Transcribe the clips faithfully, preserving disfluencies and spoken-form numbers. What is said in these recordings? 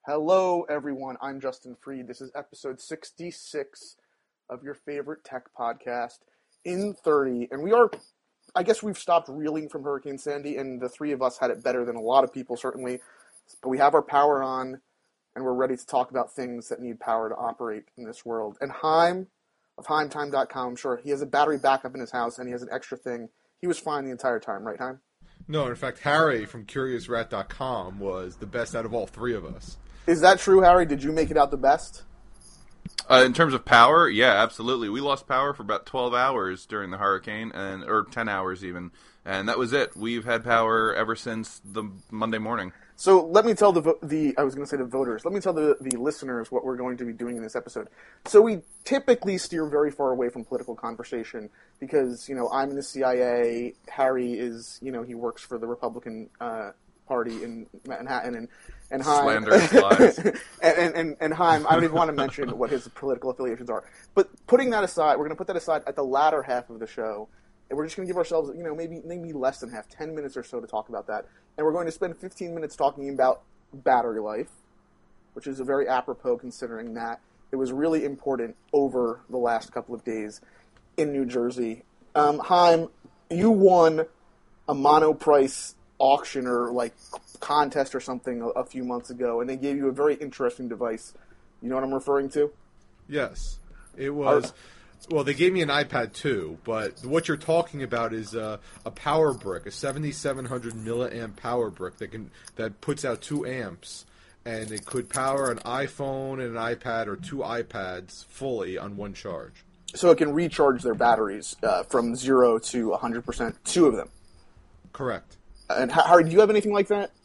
Hello, everyone. I'm Justin Freed. This is episode sixty-six of your favorite tech podcast in thirty. And we are, I guess we've stopped reeling from Hurricane Sandy, and the three of us had it better than a lot of people, certainly. But we have our power on, and we're ready to talk about things that need power to operate in this world. And Haim of Haim Time dot com, I'm sure he has a battery backup in his house, and he has an extra thing. He was fine the entire time, right, Haim? No, in fact, Harry from Curious Rat dot com was the best out of all three of us. Is that true, Harry? Did you make it out the best? Uh, in terms of power, yeah, absolutely. We lost power for about twelve hours during the hurricane, and or ten hours even, and that was it. We've had power ever since the Monday morning. So let me tell the vo- the I was going to say the voters. Let me tell the the listeners what we're going to be doing in this episode. So we typically steer very far away from political conversation because you know I'm in the C I A. Harry is you know he works for the Republican uh, Party in Manhattan, and and Haim Slanderous lies. and, and and and Haim. I don't even want to mention what his political affiliations are. But putting that aside, we're going to put that aside at the latter half of the show. And we're just going to give ourselves, you know, maybe maybe less than half, ten minutes or so to talk about that. And we're going to spend fifteen minutes talking about battery life, which is a very apropos considering that it was really important over the last couple of days in New Jersey. Um, Haim, you won a monoprice auction or like contest or something a, a few months ago, and they gave you a very interesting device. You know what I'm referring to? Yes, it was. Are, Well, they gave me an iPad too, but what you're talking about is uh, a power brick, a seventy-seven hundred milliamp power brick that can that puts out two amps, and it could power an iPhone and an iPad or two iPads fully on one charge. So it can recharge their batteries uh, from zero to one hundred percent, two of them. Correct. And Harry, do you have anything like that?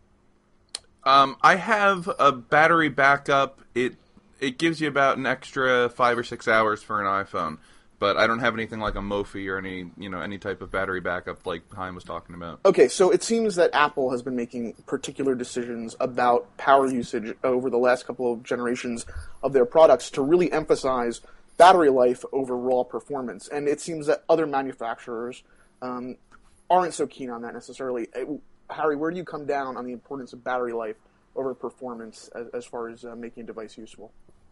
Um, I have a battery backup. It It gives you about an extra five or six hours for an iPhone, but I don't have anything like a Mophie or any, you know, any type of battery backup like Haim was talking about. Okay, so it seems that Apple has been making particular decisions about power usage over the last couple of generations of their products to really emphasize battery life over raw performance, and it seems that other manufacturers um, aren't so keen on that necessarily. Harry, where do you come down on the importance of battery life over performance as, as far as uh, making a device useful?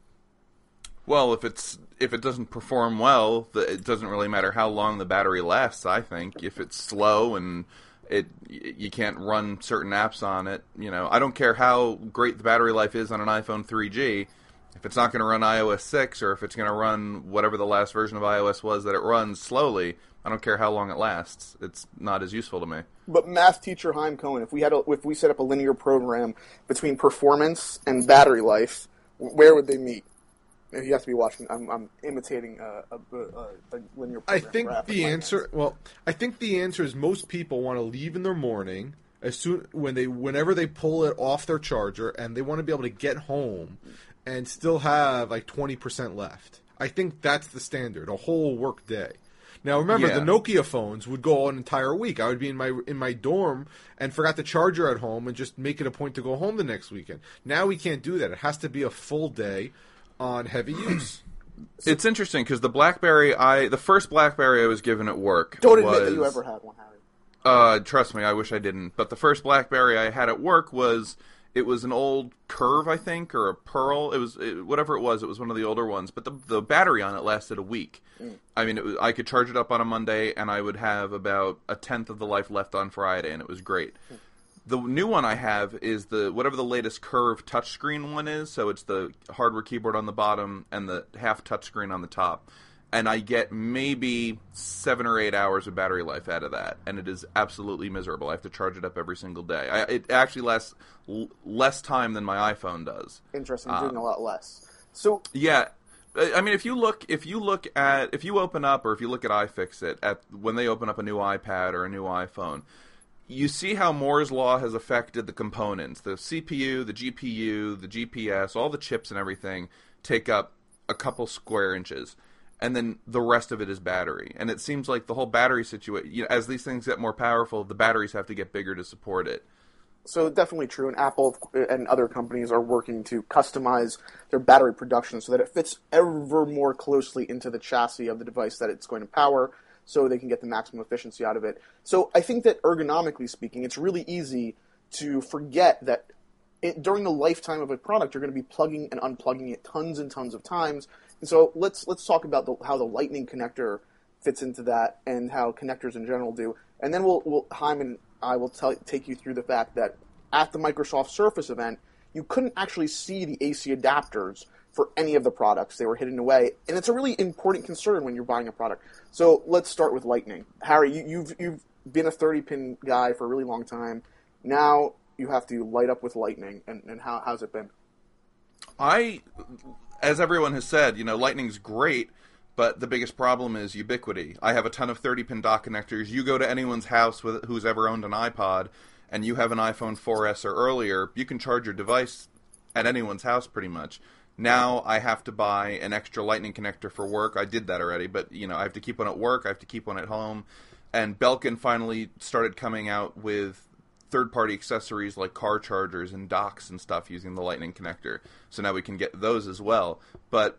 Well, if it's if it doesn't perform well, the, it doesn't really matter how long the battery lasts. I think if it's slow and it you can't run certain apps on it, you know, I don't care how great the battery life is on an iPhone three G. If it's not going to run i O S six or if it's going to run whatever the last version of iOS was that it runs slowly, I don't care how long it lasts. It's not as useful to me. But math teacher Haim Cohen, if we had a, if we set up a linear program between performance and battery life, where would they meet? You have to be watching. I'm, I'm imitating a, a, a, a linear program. I think the answer. Hands. Well, I think the answer is most people want to leave in their morning as soon when they whenever they pull it off their charger, and they want to be able to get home and still have like twenty percent left. I think that's the standard, a whole work day. Now remember, yeah. the Nokia phones would go an entire week. I would be in my in my dorm and forgot the charger at home and just make it a point to go home the next weekend. Now we can't do that. It has to be a full day on heavy use. It's interesting because the BlackBerry, I the first BlackBerry I was given at work. Don't was, admit that you ever had one, Harry. Uh, trust me, I wish I didn't. But the first BlackBerry I had at work was it was an old Curve, I think, or a Pearl. It was it, whatever it was. It was one of the older ones. But the the battery on it lasted a week. Mm. I mean, it was, I could charge it up on a Monday, and I would have about a tenth of the life left on Friday, and it was great. Mm. The new one I have is the whatever the latest Curve touchscreen one is. So it's the hardware keyboard on the bottom and the half touchscreen on the top. And I get maybe seven or eight hours of battery life out of that. And it is absolutely miserable. I have to charge it up every single day. I, it actually lasts l- less time than my iPhone does. Interesting. You're doing um, a lot less. So yeah. I mean, if you look, if you look at, if you open up, or if you look at iFixit, at when they open up a new iPad or a new iPhone, you see how Moore's Law has affected the components. The C P U, the G P U, the G P S, all the chips and everything take up a couple square inches. And then the rest of it is battery. And it seems like the whole battery situation, you know, as these things get more powerful, the batteries have to get bigger to support it. So definitely true. And Apple and other companies are working to customize their battery production so that it fits ever more closely into the chassis of the device that it's going to power, so they can get the maximum efficiency out of it. So I think that ergonomically speaking, it's really easy to forget that it, during the lifetime of a product, you're going to be plugging and unplugging it tons and tons of times. And so let's let's talk about the, how the Lightning connector fits into that and how connectors in general do. And then we'll, we'll Haim and I will tell, take you through the fact that at the Microsoft Surface event, you couldn't actually see the A C adapters for any of the products. They were hidden away. And it's a really important concern when you're buying a product. So let's start with Lightning. Harry, you, you've you've been a thirty-pin guy for a really long time. Now you have to light up with Lightning. And, and how, how's it been? I, as everyone has said, you know, Lightning's great, but the biggest problem is ubiquity. I have a ton of thirty-pin dock connectors. You go to anyone's house with, who's ever owned an iPod, and you have an iPhone four S or earlier, you can charge your device at anyone's house pretty much. Now I have to buy an extra Lightning connector for work. I did that already, but you know, I have to keep one at work, I have to keep one at home. And Belkin finally started coming out with third-party accessories like car chargers and docks and stuff using the Lightning connector. So now we can get those as well. But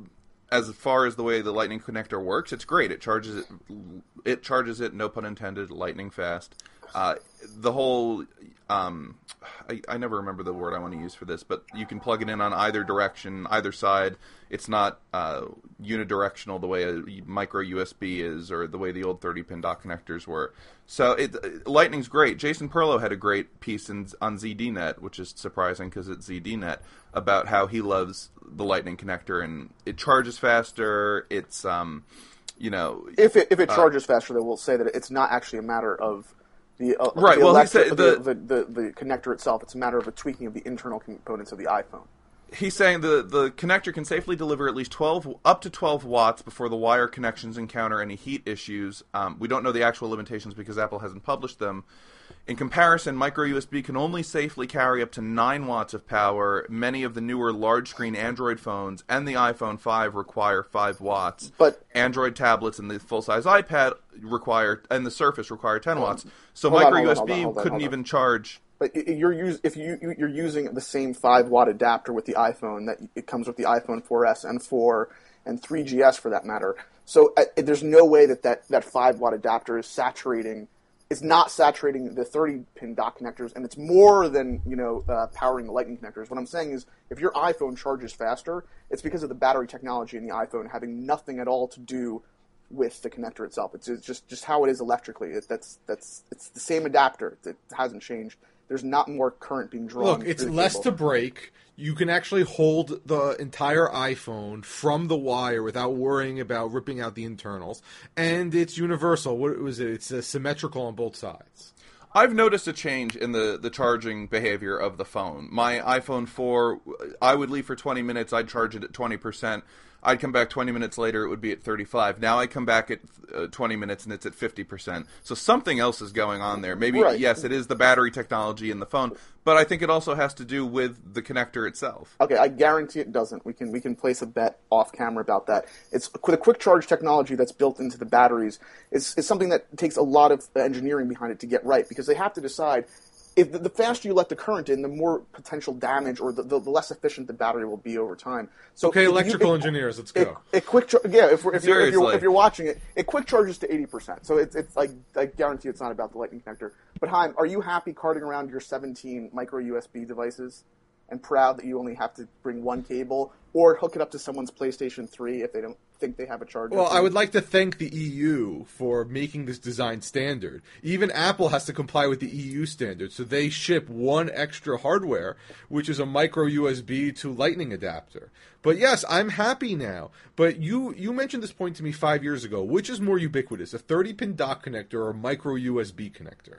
as far as the way the Lightning connector works, it's great. It charges it, it charges it, no pun intended, lightning fast. Uh, the whole, um, I, I never remember the word I want to use for this, but you can plug it in on either direction, either side. It's not uh, unidirectional the way a micro U S B is or the way the old thirty-pin dock connectors were. So it, Lightning's great. Jason Perlow had a great piece in, on Z D Net, which is surprising because it's Z D Net, about how he loves the Lightning connector, and it charges faster. It's, um, you know... If it, if it charges uh, faster, then we'll say that it's not actually a matter of the, uh, right, the, well, electri- he said the, the, the, the, the connector itself. It's a matter of a tweaking of the internal components of the iPhone. He's saying the, the connector can safely deliver at least twelve up to twelve watts before the wire connections encounter any heat issues. Um, we don't know the actual limitations because Apple hasn't published them. In comparison, micro U S B can only safely carry up to nine watts of power. Many of the newer large-screen Android phones and the iPhone five require five watts. But Android tablets and the full-size iPad require, and the Surface require ten watts. So hold micro on, U S B hold on, hold on, couldn't hold on. even charge... But you're use, if you you're using the same five watt adapter with the iPhone that it comes with the iPhone four S and four and three G S for that matter. So uh, there's no way that, that that five watt adapter is saturating, is not saturating the thirty pin dock connectors, and it's more than you know uh, powering the Lightning connectors. What I'm saying is, if your iPhone charges faster, it's because of the battery technology in the iPhone having nothing at all to do with the connector itself. It's, it's just just how it is electrically. It, that's that's it's the same adapter. It hasn't changed. There's not more current being drawn. Look, it's less cable. to break. You can actually hold the entire iPhone from the wire without worrying about ripping out the internals. And it's universal. What was it? It's uh, symmetrical on both sides. I've noticed a change in the, the charging behavior of the phone. My iPhone four, I would leave for twenty minutes. I'd charge it at twenty percent. I'd come back twenty minutes later, it would be at thirty-five. Now I come back at uh, twenty minutes and it's at fifty percent. So something else is going on there. Maybe, right. yes, it is the battery technology in the phone, but I think it also has to do with the connector itself. Okay, I guarantee it doesn't. We can we can place a bet off camera about that. It's the quick charge technology that's built into the batteries. It's, it's something that takes a lot of engineering behind it to get right, because they have to decide if the, the faster you let the current in, the more potential damage or the, the, the less efficient the battery will be over time. So okay, if electrical you, it, engineers, let's it, go. It quick char- yeah, if, we're, if, you're, if, you're, Seriously. if you're watching it, it quick charges to eighty percent. So it's, it's like, I guarantee it's not about the Lightning connector. But Haim, are you happy carting around your seventeen micro U S B devices and proud that you only have to bring one cable or hook it up to someone's PlayStation three if they don't think they have a charger? Well, I would like to thank the E U for making this design standard. Even Apple has to comply with the E U standard, so they ship one extra hardware, which is a micro U S B to Lightning adapter. But yes, I'm happy now. But you, you mentioned this point to me five years ago. Which is more ubiquitous, a thirty pin dock connector or a micro U S B connector?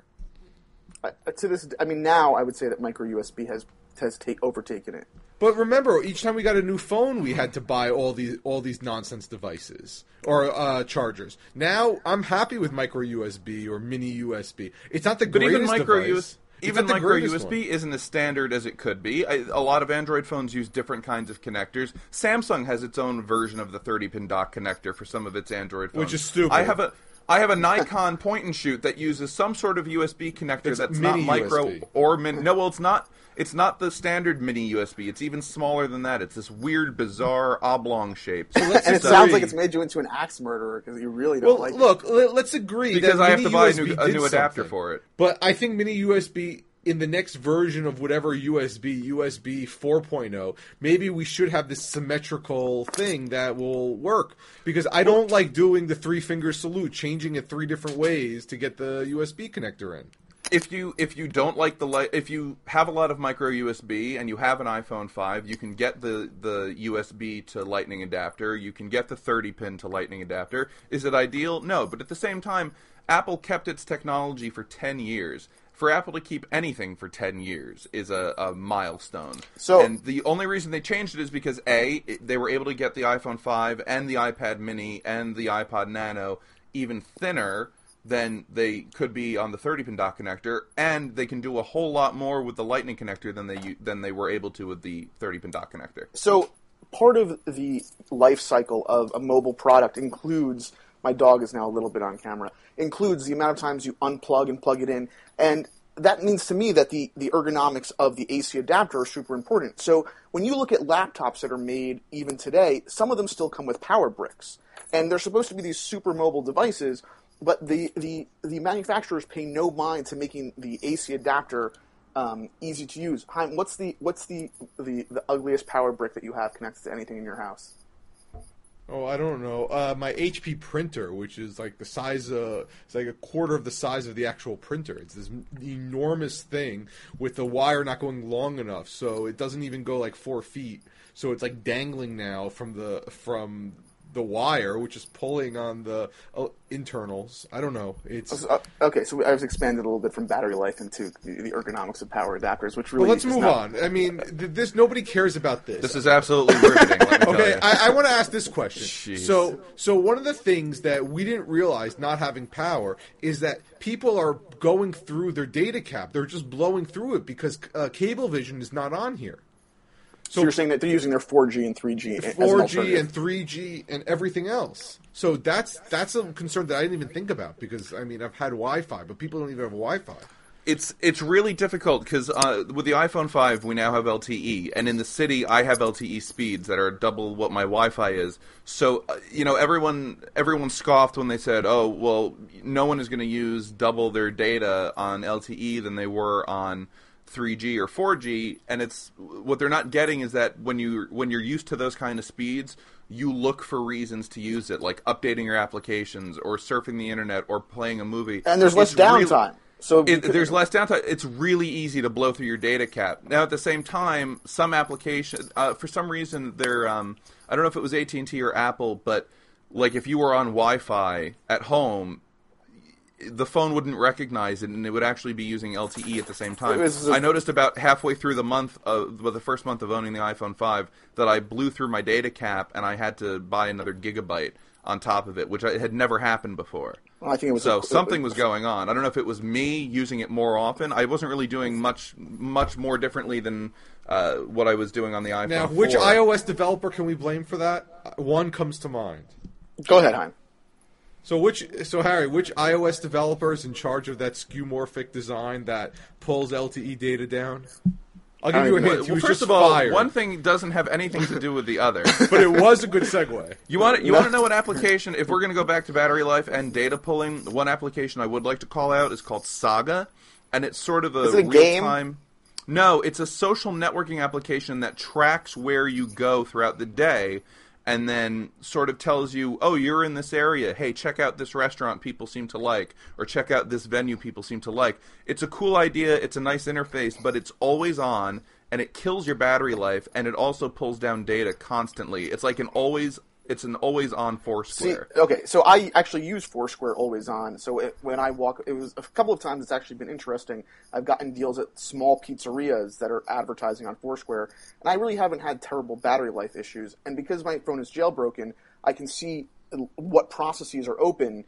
Uh, to this, I mean, now I would say that micro U S B has has take, overtaken it. But remember, each time we got a new phone, we had to buy all these all these nonsense devices or uh, chargers. Now I'm happy with micro U S B or mini U S B. It's not the But greatest even micro device. U S B. It's Even not the micro greatest U S B one. isn't as standard as it could be. I, a lot of Android phones use different kinds of connectors. Samsung has its own version of the thirty pin dock connector for some of its Android phones. Which is stupid. I have a I have a Nikon point and shoot that uses some sort of U S B connector It's that's not mini micro U S B. or min. No, well, it's not. It's not the standard mini U S B. It's even smaller than that. It's this weird, bizarre oblong shape. So And it just sounds agree. like it's made you into an axe murderer because you really don't Well, like look, let- let's agree because that I have to mini buy a U S B new, a did new adapter something. for it. But I think mini U S B in the next version of whatever U S B, U S B four point oh, maybe we should have this symmetrical thing that will work. Because I don't like doing the three finger salute, changing it three different ways to get the U S B connector in. If you if you don't like the li- if you have a lot of micro U S B and you have an iPhone five, you can get the, the U S B to Lightning adapter. You can get the thirty pin to Lightning adapter. Is it ideal? No, but at the same time, Apple kept its technology for ten years. For Apple to keep anything for ten years is a, a milestone. So, and the only reason they changed it is because, A, it, they were able to get the iPhone five and the iPad mini and the iPod Nano even thinner than they could be on the thirty pin dock connector, and they can do a whole lot more with the Lightning connector than they than they were able to with the thirty pin dock connector. So part of the life cycle of a mobile product includes, my dog is now a little bit on camera, includes the amount of times you unplug and plug it in, and that means to me that the, the ergonomics of the A C adapter are super important. So when you look at laptops that are made even today, some of them still come with power bricks, and they're supposed to be these super mobile devices, but the, the, the manufacturers pay no mind to making the A C adapter um, easy to use. Chaim, what's the what's the, the the ugliest power brick that you have connected to anything in your house? Oh, I don't know. Uh, my H P printer, which is like the size of, it's like a quarter of the size of the actual printer. It's this enormous thing with the wire not going long enough, so it doesn't even go like four feet. So it's like dangling now from the from the wire, which is pulling on the uh, internals. I don't know. It's uh, okay. So I was expanded a little bit from battery life into the, the ergonomics of power adapters, which really. Well, let's is move not... on. I mean, th- this nobody cares about this. This is absolutely riveting. Let me tell Okay, you. I, I want to ask this question. Jeez. So, so one of the things that we didn't realize not having power is that people are going through their data cap. They're just blowing through it because uh, Cablevision is not on here. So, so you're saying that they're using their four G and three G, four G and three G and everything else. So that's that's a concern that I didn't even think about because I mean I've had Wi-Fi, but people don't even have Wi-Fi. It's it's really difficult because uh, with the iPhone five we now have L T E, and in the city I have L T E speeds that are double what my Wi-Fi is. So uh, you know everyone everyone scoffed when they said, "Oh well, no one is going to use double their data on L T E than they were on three G or four G," and it's what they're not getting is that when you when you're used to those kind of speeds, you look for reasons to use it, like updating your applications or surfing the internet or playing a movie. And there's less downtime. So it, there's less downtime. It's really easy to blow through your data cap. Now, at the same time, some applications, uh, for some reason, they're um, I don't know if it was A T and T or Apple, but like if you were on Wi-Fi at home, the phone wouldn't recognize it, and it would actually be using L T E at the same time. I noticed about halfway through the month, of, well, the first month of owning the iPhone five, that I blew through my data cap, and I had to buy another gigabyte on top of it, which had never happened before. Well, I think it was so a, something was going on. I don't know if it was me using it more often. I wasn't really doing much, much more differently than uh, what I was doing on the iPhone. Now, which four. iOS developer can we blame for that? One comes to mind. Go ahead, Chaim. So which, so Harry, which iOS developer is in charge of that skeuomorphic design that pulls L T E data down? I'll give you a hint. Well, He was first just of all, fired. one thing doesn't have anything to do with the other. But it was a good segue. You want to, you want to know what application? If we're going to go back to battery life and data pulling, one application I would like to call out is called Saga, and it's sort of a, is it a real game? time. No, it's a social networking application that tracks where you go throughout the day. And then sort of tells you, oh, you're in this area. Hey, check out this restaurant people seem to like. Or check out this venue people seem to like. It's a cool idea. It's a nice interface. But it's always on. And it kills your battery life. And it also pulls down data constantly. It's like an always... It's an always-on Foursquare. See, okay, so I actually use Foursquare always on. So it, when I walk, it was a couple of times. It's actually been interesting. I've gotten deals at small pizzerias that are advertising on Foursquare, and I really haven't had terrible battery life issues. And because my phone is jailbroken, I can see what processes are open,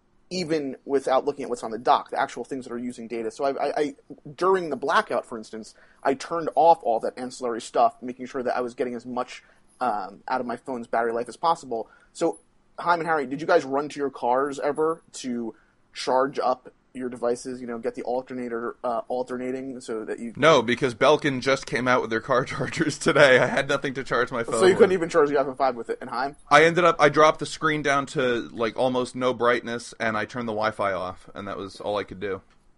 even without looking at what's on the dock, the actual things that are using data. So I, I, I during the blackout, for instance, I turned off all that ancillary stuff, making sure that I was getting as much Um, out of my phone's battery life as possible. So, Chaim and Harry, did you guys run to your cars ever to charge up your devices? You know, get the alternator uh, alternating so that you No, because Belkin just came out with their car chargers today. I had nothing to charge my phone. So you couldn't with. even charge the iPhone five with it. And Chaim? I ended up. I dropped the screen down to like almost no brightness, and I turned the Wi-Fi off, and that was all I could do.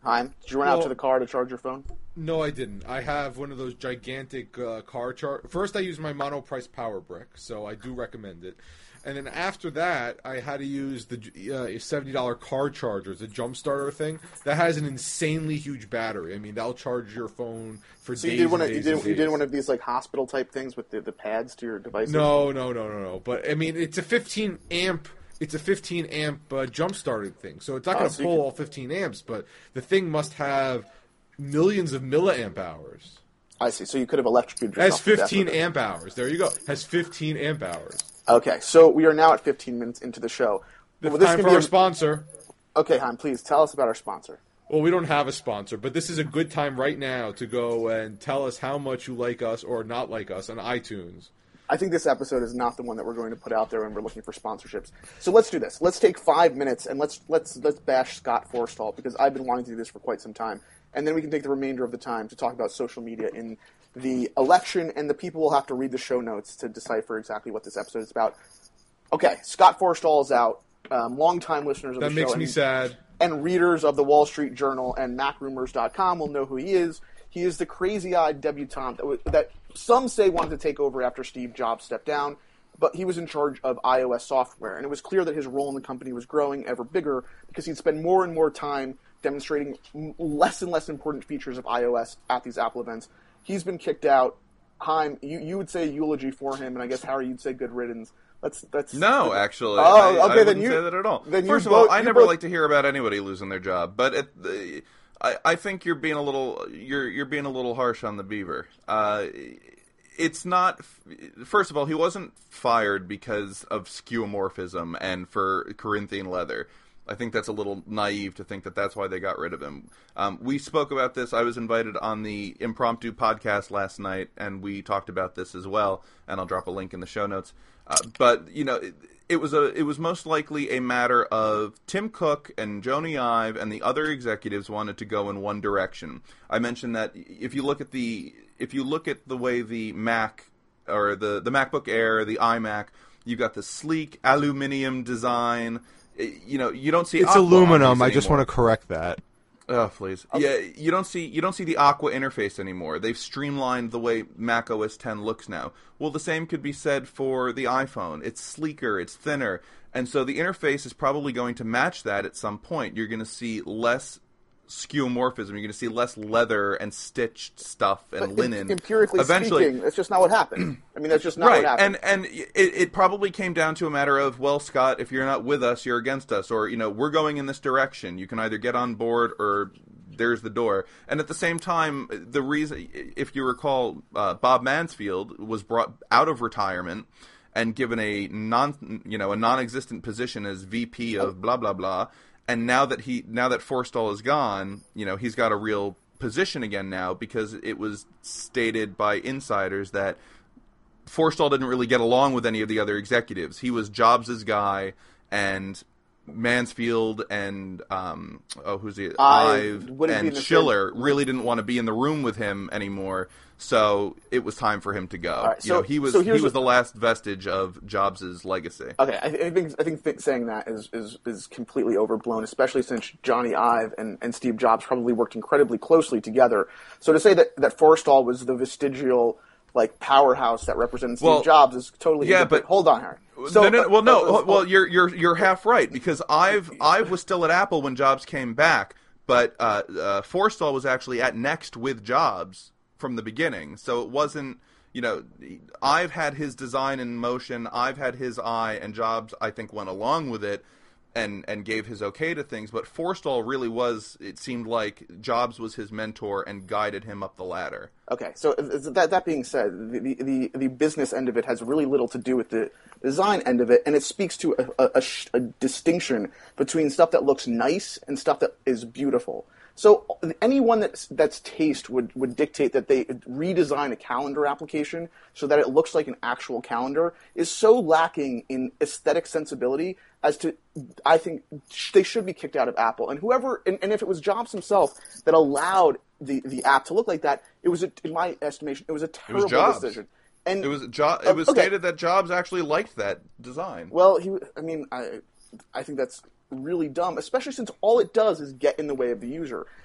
Hein, did you run Well, out to the car to charge your phone? No, I didn't. I have one of those gigantic uh, car char. First, I used my Monoprice Power Brick, so I do recommend it. And then after that, I had to use the uh, seventy dollars car charger, the jump starter thing. That has an insanely huge battery. I mean, that'll charge your phone for So days you did one and of you days did and you did days. one of these like hospital type things with the, the pads to your devices? No, no, no, no, no. But I mean, it's a fifteen amp. It's a fifteen amp uh, jump starting thing, so it's not Oh, going to so you pull can- all fifteen amps. But the thing must have millions of milliamp hours. I see. So you could have electrocuted It has yourself. to death fifteen with it. amp hours. There you go. Has fifteen amp hours. Okay, so we are now at fifteen minutes into the show. It's Well, this time can for be our a- sponsor. Okay, Han, please tell us about our sponsor. Well, we don't have a sponsor, but this is a good time right now to go and tell us how much you like us or not like us on iTunes. I think this episode is not the one that we're going to put out there when we're looking for sponsorships. So let's do this. Let's take five minutes and let's let's let's bash Scott Forstall because I've been wanting to do this for quite some time, and then we can take the remainder of the time to talk about social media in the election, and the people will have to read the show notes to decipher exactly what this episode is about. Okay, Scott Forstall is out. Um, longtime listeners of That the makes show me and, sad. and readers of the Wall Street Journal and Mac Rumors dot com will know who he is. He is the crazy-eyed debutante that, w- that some say wanted to take over after Steve Jobs stepped down, but he was in charge of iOS software, and it was clear that his role in the company was growing ever bigger because he'd spend more and more time demonstrating m- less and less important features of iOS at these Apple events. He's been kicked out. Heim, you, you would say eulogy for him, and I guess, Harry, you'd say good riddance. Let's, that's, No, actually. Oh, I, okay, I then wouldn't you- say that at all. then you First of both- all, I you never both- like to hear about anybody losing their job, but it, the, I, I think you're being a little you're you're being a little harsh on the Beaver. Uh, it's not. First of all, he wasn't fired because of skeuomorphism and for Corinthian leather. I think that's a little naive to think that that's why they got rid of him. Um, we spoke about this. I was invited on the impromptu podcast last night, and we talked about this as well. And I'll drop a link in the show notes. Uh, but you know, it, it was a it was most likely a matter of Tim Cook and Jony Ive and the other executives wanted to go in one direction. I mentioned that if you look at the if you look at the way the Mac or the the MacBook Air, the iMac, you've got the sleek aluminium design. You know, you don't see It's Aqua on aluminum. these I just anymore. want to correct that. Oh, please. Yeah, you don't see you don't see the Aqua interface anymore. They've streamlined the way Mac O S X looks now. Well, the same could be said for the iPhone. It's sleeker, it's thinner, and so the interface is probably going to match that at some point. You're going to see less skeuomorphism. You're going to see less leather and stitched stuff and But linen. empirically Eventually, speaking, that's just not what happened. I mean, that's just not right, what happened. and and it, it probably came down to a matter of, well, Scott, if you're not with us, you're against us, or you know, we're going in this direction. You can either get on board or there's the door. And at the same time, the reason, if you recall, uh, Bob Mansfield was brought out of retirement and given a non, you know, a non-existent position as V P of blah blah blah. And now that he, now that Forstall is gone, you know, he's got a real position again now because it was stated by insiders that Forstall didn't really get along with any of the other executives. He was Jobs' guy, and Mansfield and um, oh, who's the Ive Ive wouldn't be in and the Schiller same- really didn't want to be in the room with him anymore. So it was time for him to go. right, you so- know, he was so he here's was the- the last vestige of Jobs' legacy. Okay, I, I think I think th- saying that is, is is completely overblown, especially since Jony Ive and, and Steve Jobs probably worked incredibly closely together. So to say that that Forstall was the vestigial like powerhouse that represented Steve Well, Jobs is totally yeah, indifferent. but- hold on, Harry. no, no, no, well, no. uh, uh, well, you're you're you're half right because Ive Ive was still at Apple when Jobs came back, but uh, uh, Forstall was actually at Next with Jobs from the beginning. So it wasn't, you know, Ive had his design in motion, Ive had his eye, and Jobs, I think, went along with it and and gave his okay to things. But Forstall really was, it seemed like Jobs was his mentor and guided him up the ladder. Okay, so uh, that that being said, the, the the business end of it has really little to do with the design end of it, and it speaks to a, a, a, sh- a distinction between stuff that looks nice and stuff that is beautiful. So anyone that's that's taste would, would dictate that they redesign a calendar application so that it looks like an actual calendar is so lacking in aesthetic sensibility as to, I think, they should be kicked out of Apple. And whoever, and, and if it was Jobs himself that allowed the, the app to look like that, it was, a, in my estimation, it was a terrible Jobs. decision. And It was jo- uh, it was okay. stated that Jobs actually liked that design. Well, he, I mean, I, I think that's really dumb, especially since all it does is get in the way of the user.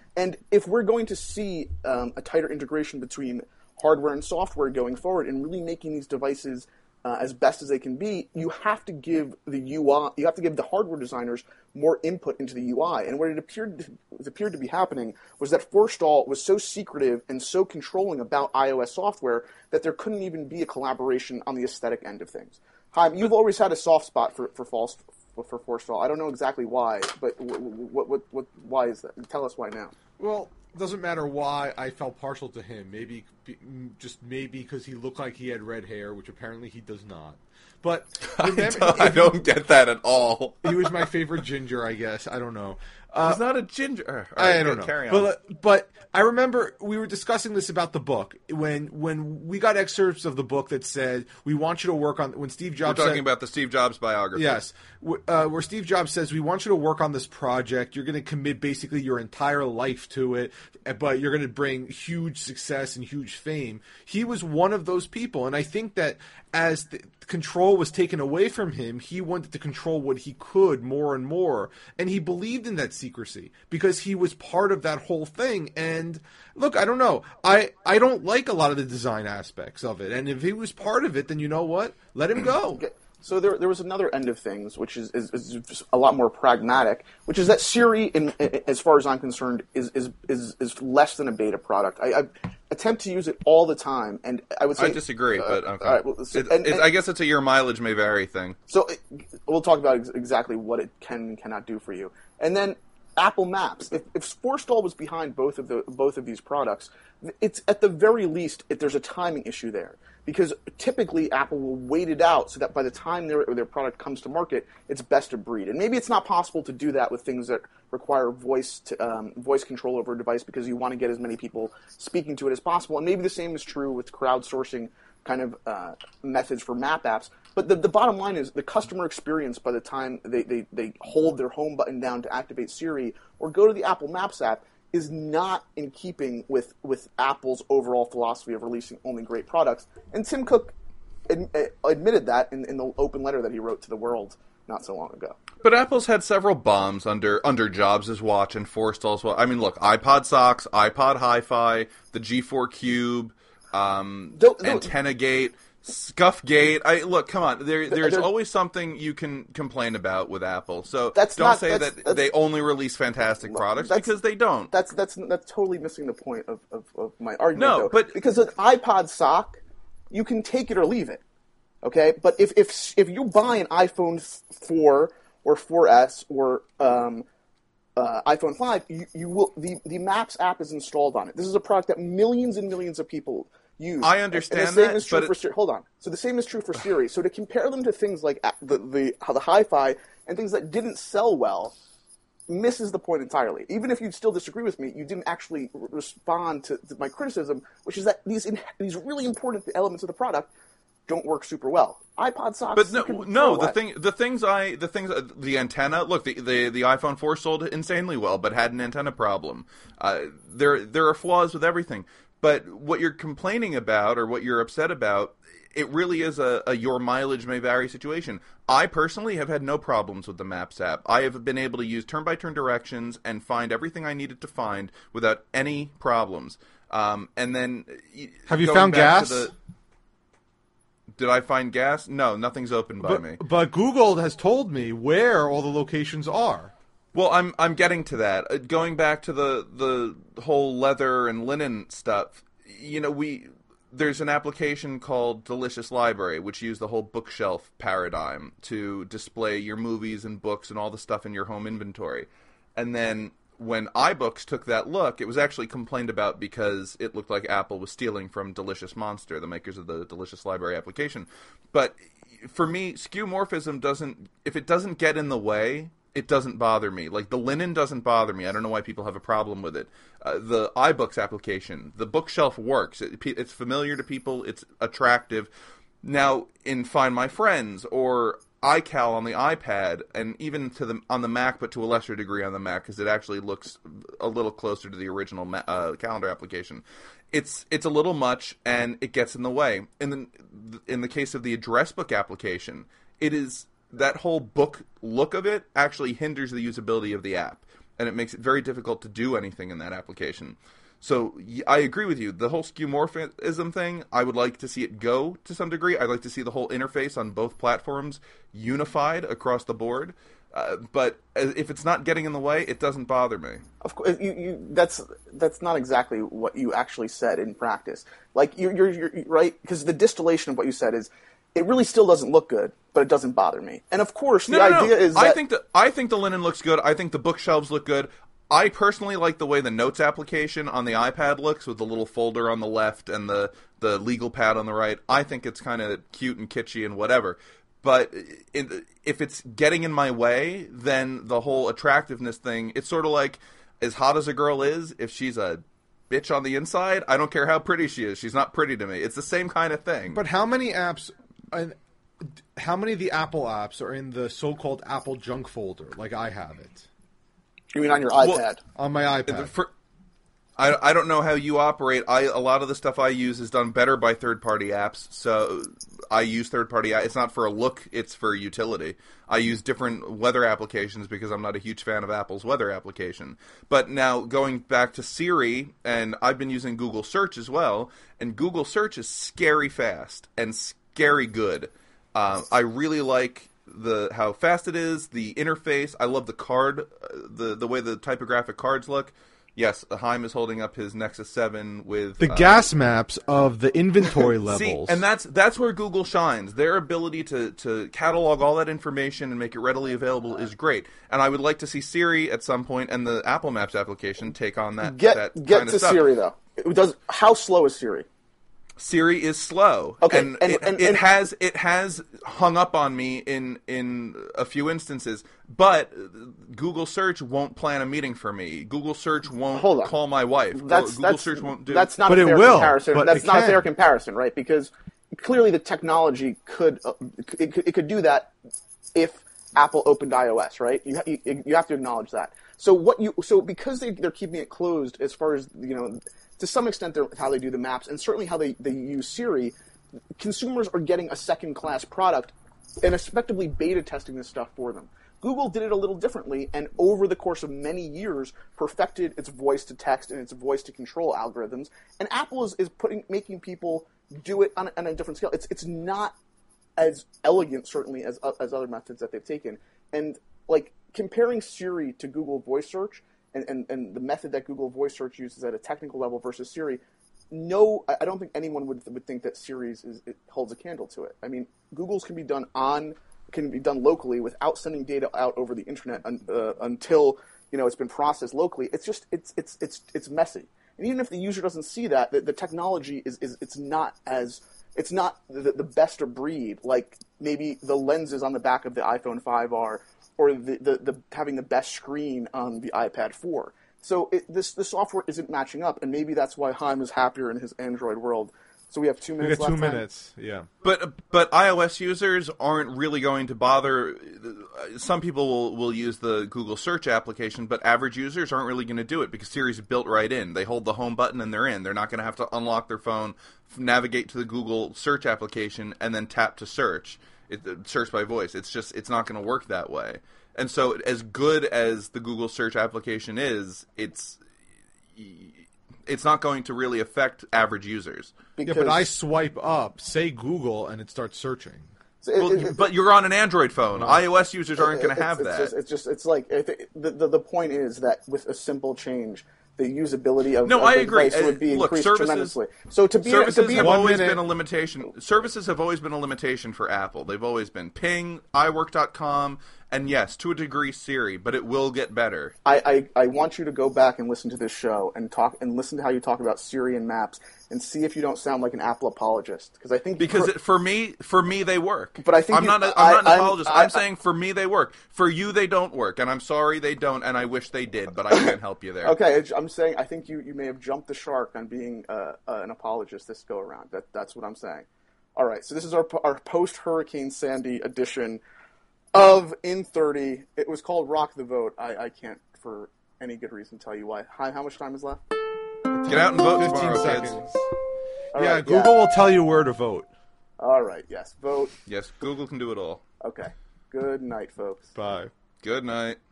And if we're going to see um, a tighter integration between hardware and software going forward and really making these devices uh, as best as they can be, you have to give the U I, you have to give the hardware designers more input into the U I. And what it appeared to, it appeared to be happening was that Forstall was so secretive and so controlling about iOS software that there couldn't even be a collaboration on the aesthetic end of things. Chaim, you've always had a soft spot for for false for Forstall. I don't know exactly why, but what, what what what why is that? Tell us why now. Well, it doesn't matter why I felt partial to him. Maybe just maybe because he looked like he had red hair, which apparently he does not. But remember, I, don't, I don't get that at all. He was my favorite ginger, I guess. I don't know. Uh, He's not a ginger. Right, I don't know. Carry on. But, but I remember we were discussing this about the book when when we got excerpts of the book that said we want you to work on when Steve Jobs. We're talking said, about the Steve Jobs biography. Yes, uh, where Steve Jobs says we want you to work on this project. You're going to commit basically your entire life to it, but you're going to bring huge success and huge fame. He was one of those people, and I think that as the control was taken away from him, he wanted to control what he could more and more, and he believed in that secrecy because he was part of that whole thing. And look, I don't know, I, I don't like a lot of the design aspects of it, and if he was part of it, then you know what? Let him go. Okay. So there, there was another end of things, which is, is, is just a lot more pragmatic, which is that Siri, in, as far as I'm concerned, is is, is, is less than a beta product. I, I attempt to use it all the time, and I would say I disagree, uh, but okay. All right, well, so, it, and, it, and, I guess it's a your mileage may vary thing. So it, we'll talk about ex- exactly what it can and cannot do for you, and then Apple Maps. If, if Forstall was behind both of the both of these products, it's at the very least if there's a timing issue there. Because typically Apple will wait it out so that by the time their their product comes to market, it's best of breed. And maybe it's not possible to do that with things that require voice to, um, voice control over a device because you want to get as many people speaking to it as possible. And maybe the same is true with crowdsourcing kind of uh, methods for map apps. But the, the bottom line is the customer experience by the time they, they, they hold their home button down to activate Siri or go to the Apple Maps app is not in keeping with, with Apple's overall philosophy of releasing only great products. And Tim Cook ad, admitted that in, in the open letter that he wrote to the world not so long ago. But Apple's had several bombs under under Jobs' watch and Forstall's watch. I mean, look, iPod Socks, iPod Hi-Fi, the G four Cube, um, don't, don't, AntennaGate, Scuffgate. I look, come on. There, there's there, always something you can complain about with Apple. So that's don't not, say that's, that that's, they only release fantastic products because they don't. That's that's that's totally missing the point of, of, of my argument. No, though. but because an iPod Sock, you can take it or leave it. Okay, but if if if you buy an iPhone four or four S or um, uh, iPhone five, you, you will the the Maps app is installed on it. This is a product that millions and millions of people use. I understand and the same that, is true but for Siri. Hold on. So the same is true for Siri. So to compare them to things like the the how the Hi-Fi and things that didn't sell well misses the point entirely. Even if you still disagree with me, you didn't actually r- respond to, to my criticism, which is that these in, these really important elements of the product don't work super well. iPod Socks, but no, no. The thing, the things I, the things, uh, the antenna. Look, the, the the iPhone four sold insanely well, but had an antenna problem. Uh, there there are flaws with everything. But what you're complaining about, or what you're upset about, it really is a, a your mileage may vary situation. I personally have had no problems with the Maps app. I have been able to use turn-by-turn directions and find everything I needed to find without any problems. Um, and then, have you found gas? The, did I find gas? No, nothing's open by but, me. But Google has told me where all the locations are. Well, I'm I'm getting to that. Uh, going back to the the whole leather and linen stuff, you know, we there's an application called Delicious Library, which used the whole bookshelf paradigm to display your movies and books and all the stuff in your home inventory. And then when iBooks took that look, it was actually complained about because it looked like Apple was stealing from Delicious Monster, the makers of the Delicious Library application. But for me, skeuomorphism doesn't, if it doesn't get in the way, it doesn't bother me. Like, the linen doesn't bother me. I don't know why people have a problem with it. Uh, the iBooks application, the bookshelf works. It, it's familiar to people. It's attractive. Now, in Find My Friends or iCal on the iPad, and even to the on the Mac, but to a lesser degree on the Mac, because it actually looks a little closer to the original ma- uh, calendar application. It's it's a little much, and it gets in the way. In the in the case of the address book application, it is that whole book look of it actually hinders the usability of the app. and it makes it very difficult to do anything in that application. So I agree with you. The whole skeuomorphism thing, I would like to see it go to some degree. I'd like to see the whole interface on both platforms unified across the board. Uh, but if it's not getting in the way, it doesn't bother me. Of course, you, you, that's that's not exactly what you actually said in practice. Like you're, you're, you're right, because the distillation of what you said is, it really still doesn't look good, but it doesn't bother me. And of course, the no, no, idea no. is that I think the I think the linen looks good. I think the bookshelves look good. I personally like the way the Notes application on the iPad looks with the little folder on the left and the, the legal pad on the right. I think it's kind of cute and kitschy and whatever. But it, if it's getting in my way, then the whole attractiveness thing, it's sort of like, as hot as a girl is, if she's a bitch on the inside, I don't care how pretty she is. She's not pretty to me. It's the same kind of thing. But how many apps... And how many of the Apple apps are in the so-called Apple junk folder, like I have it? You mean on your iPad? Well, on my iPad. For, I, I don't know how you operate. I a lot of the stuff I use is done better by third-party apps, so I use third-party apps. It's not for a look, it's for utility. I use different weather applications because I'm not a huge fan of Apple's weather application. But now, going back to Siri, and I've been using Google Search as well, and Google Search is scary fast and scary good. Uh, I really like the how fast it is, the interface. I love the card, the the way the typographic cards look. Yes, Haim is holding up his Nexus seven with the uh, gas maps of the inventory levels. See, and that's that's where Google shines. Their ability to, to catalog all that information and make it readily available is great. And I would like to see Siri at some point and the Apple Maps application take on that. Get that get kind to of stuff. Siri though. It does. How slow is Siri? Siri is slow. Okay, and, and- it, and- it and- has it has hung up on me in in a few instances, but Google Search won't plan a meeting for me. Google Search won't Hold on. call my wife. That's Google that's, Search won't do. That's not But a it fair will, comparison. but That's it not a can. fair comparison, right? Because clearly the technology could uh, it, could- it could do that if Apple opened iOS, right? You ha- you, you have to acknowledge that. So what you so because they they're keeping it closed as far as you know. To some extent, they're, how they do the maps, and certainly how they, they use Siri, consumers are getting a second-class product and effectively beta testing this stuff for them. Google did it a little differently, and over the course of many years, perfected its voice-to-text and its voice-to-control algorithms. And Apple is, is putting making people do it on a, on a different scale. It's it's not as elegant, certainly, as as other methods that they've taken. And like comparing Siri to Google Voice Search. And, and, and the method that Google Voice Search uses at a technical level versus Siri, no, I I don't think anyone would would think that Siri's is, it holds a candle to it. I mean, Google's can be done on can be done locally without sending data out over the internet un, uh, until you know it's been processed locally. It's just it's it's it's it's messy. And even if the user doesn't see that, the, the technology is, is it's not as it's not the, the best of breed. Like maybe the lenses on the back of the iPhone five are. Or the, the, the having the best screen on the iPad four. So it, this the software isn't matching up, and maybe that's why Haim is happier in his Android world. So we have two We minutes got two left. Haim? minutes, yeah. But but iOS users aren't really going to bother. Some people will, will use the Google Search application, but average users aren't really going to do it because Siri's built right in. They hold the home button and they're in. They're not going to have to unlock their phone, navigate to the Google Search application, and then tap to search. It, search by voice. It's just it's not going to work that way. And so, as good as the Google Search application is, it's it's not going to really affect average users. Because Yeah, but I swipe up, say Google, and it starts searching. it- Well, it- it- but you're on an Android phone. iOS users aren't going to it's- have it's that. Just, it's just it's like I think the, the the point is that with a simple change, the usability of No, of I the agree. device would be Uh, look, increased services- tremendously. So to be Services to be have One always minute. been a limitation. Services have always been a limitation for Apple. They've always been Ping, i work dot com, and yes, to a degree Siri, but it will get better. I, I, I want you to go back and listen to this show and talk and listen to how you talk about Siri and Maps and see if you don't sound like an Apple apologist because I think Because for, it, for me, for me they work. But I think I'm you- not. A, I- I'm not an I'm- apologist. I- I'm saying for me they work. For you they don't work, and I'm sorry they don't, and I wish they did, but I can't help you there. okay, I'm saying I think you, you may have jumped the shark on being uh, uh, an apologist this go around. That that's what I'm saying. All right, so this is our our post Hurricane Sandy edition of In thirty. It was called Rock the Vote. I, I can't for any good reason tell you why. Hi, how much time is left? Get out and vote fifteen tomorrow, seconds. kids. All yeah, right, Google will tell you where to vote. All right, yes, vote. Yes, Google can do it all. Okay. Good night, folks. Bye. Good night.